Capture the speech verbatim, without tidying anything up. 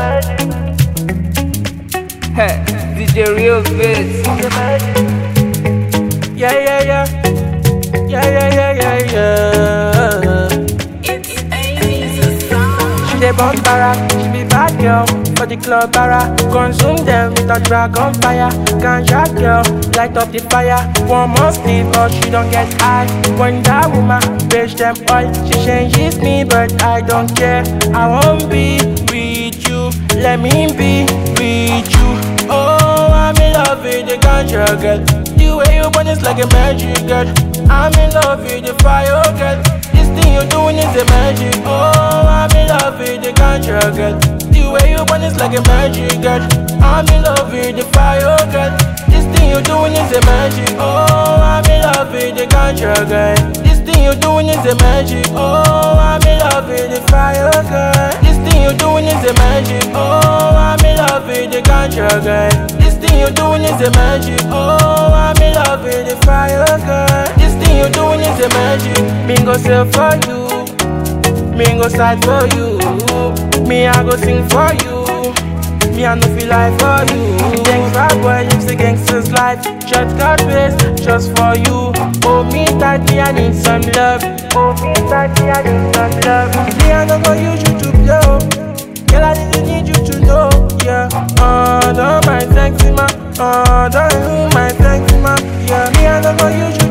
Hey, D J Real Beats. Yeah, yeah, yeah. Yeah, yeah, yeah, yeah, yeah. She dey burn para, she be bad girl for the club bara. Consume them with a dragon fire. Ganja girl, light up the fire. One more sleep but she don't get high. When that woman bitch them all, she changes me but I don't care. I won't be with you, let me be with you. Oh, I'm in love with the ganja girl. The way you burn is like a magic girl. I'm in love with the fire girl. This thing you're doing is a magic. Oh, I'm in love with the ganja girl. The way you burn is like a magic girl. I'm in love with the fire girl. This thing you're doing is a magic. Oh, I'm in love with the ganja girl. This thing you're doing is a magic. Oh, I'm in love with the fire girl. This thing you're doing is a magic. Oh, I'm in love with the ganja girl. This thing you're doing is a magic. Oh, I'm in love with the fire girl. This thing you're doing is a magic. Me go sell for you. Me go side for you. Me I go sing for you. Me I no feel like for you. Thanks bad boy lives the gangster's life. Shortcut ways just for you. Oh me tight, me I need some love. Oh me tight, me I need some love. Me I no go use you to blow. Girl I really need you to know, yeah. Oh don't mind thanks ma. Oh don't you mind thanks ma. Yeah. Me I no go use you